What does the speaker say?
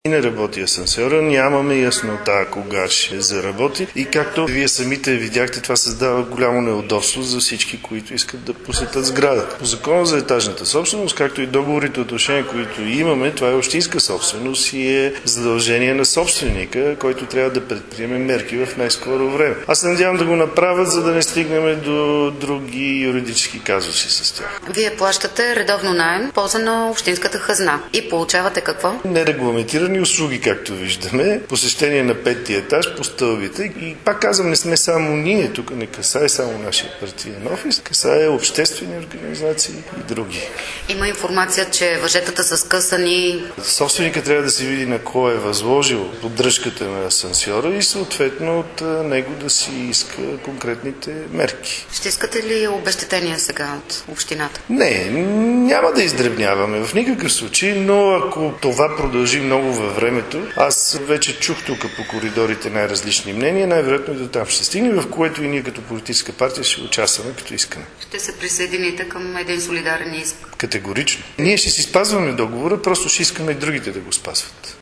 Не работи асансьора, нямаме яснота кога ще заработи и както вие самите видяхте, това създава голямо неудобство за всички, които искат да посетят сградата. По закона за етажната собственост, както и договорите отношения, които имаме, това е общинска собственост и е задължение на собственика, който трябва да предприеме мерки в най-скоро време. Аз се надявам да го направят, за да не стигнем до други юридически казуси с тях. Вие плащате редовно наем в полза на общинската хазна и получавате какво? Нерегламентирани услуги, както виждаме, посещение на 5-ти етаж по стълбите и пак казвам, не сме само ние, тук не касае само нашия партиен офис, касае обществени организации и други. Има информация, че въжетата са скъсани. Собственика трябва да се види на кой е възложил поддръжката на асансьора и съответно от него да си иска конкретните мерки. Ще искате ли обезщетения сега от общината? Не, няма да издребняваме в никакъв случай, но ако това продължи много във времето, аз вече чух тук по коридорите най-различни мнения, най-вероятно и до там ще стигне, в което и ние като политическа партия ще участваме като искане. Ще се присъедините към един солидарен иск? Категорично. Ние ще си спазваме договора, просто ще искаме и другите да го спазват.